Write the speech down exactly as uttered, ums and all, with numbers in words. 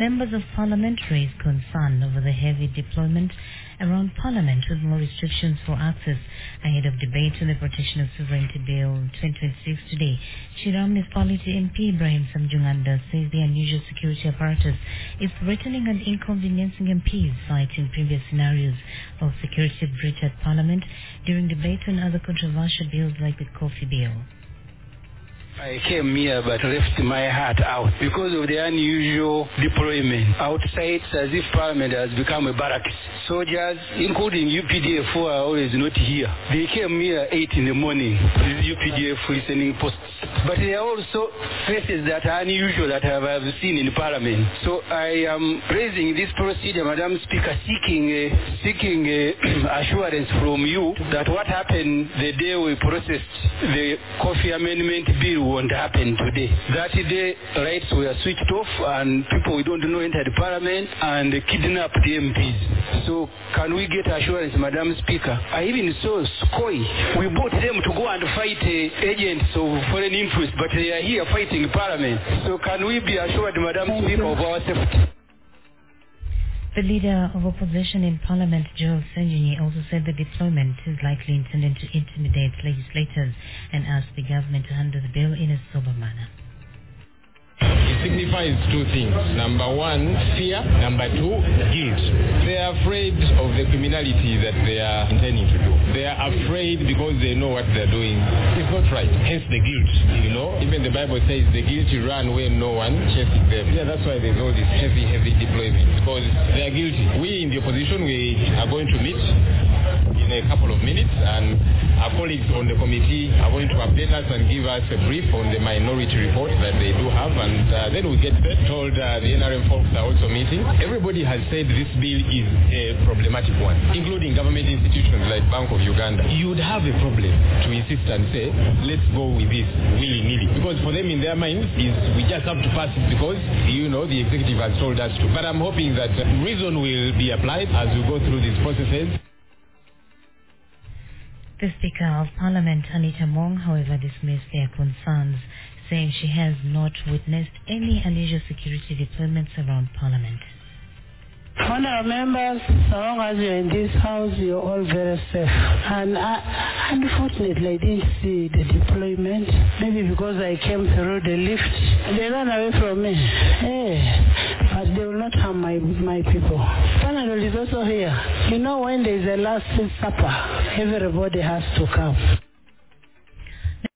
Members of Parliament raised concern over the heavy deployment around Parliament with more restrictions for access ahead of debate on the Protection of Sovereignty Bill twenty twenty-six today. Shira Municipality M P Ibrahim Samjunganda says the unusual security apparatus is threatening and inconveniencing M Ps, citing previous scenarios of security breach at Parliament during debate on other controversial bills like the Coffee Bill. I came here but left my heart out because of the unusual deployment. Outside, it's as if Parliament has become a barracks. Soldiers, including U P D F, who are always not here. They came here eight in the morning, these U P D F listening posts. But there are also faces that are unusual that I have seen in Parliament. So I am raising this procedure, Madam Speaker, seeking uh, seeking uh, assurance from you that what happened the day we processed the Coffee Amendment Bill won't happen today. That day, rights were switched off and people we don't know entered Parliament and kidnapped the M Ps. So can we get assurance, Madam Speaker? I even saw SCOI. We bought them to go and fight uh, agents of foreign influence, but they are here fighting Parliament. So can we be assured, Madam Speaker, of our safety? The leader of opposition in Parliament, Joel Senjini, also said the deployment is likely intended to intimidate legislators and asked the government to handle the bill in a sober manner. It signifies two things. Number one, fear. Number two, guilt. They are afraid of the criminality that they are intending to do. They are afraid because they know what they're doing is not right. Hence the guilt. You know, even the Bible says the guilty run when no one chases them. Yeah, that's why there's all this heavy, heavy deployment, because they are guilty. We in the opposition, we are going to meet in a couple of minutes, and our colleagues on the committee are going to update us and give us a brief on the minority report that they do have, and uh, then we get told uh, the N R M folks are also meeting. Everybody has said this bill is a problematic one, including government institutions like Bank of Uganda. You would have a problem to insist and say, let's go with this willy-nilly, because for them in their minds is we just have to pass it because, you know, the executive has told us to. But I'm hoping that reason will be applied as we go through these processes. The Speaker of Parliament, Anita Mong, however, dismissed their concerns, saying she has not witnessed any unusual security deployments around Parliament. Honourable members, so long as you're in this house, you're all very safe. And I, unfortunately, I didn't see the deployment. Maybe because I came through the lift. They ran away from me. Hey, but they will not harm my, my people. Panadol is also here. You know, when there is a last supper, everybody has to come.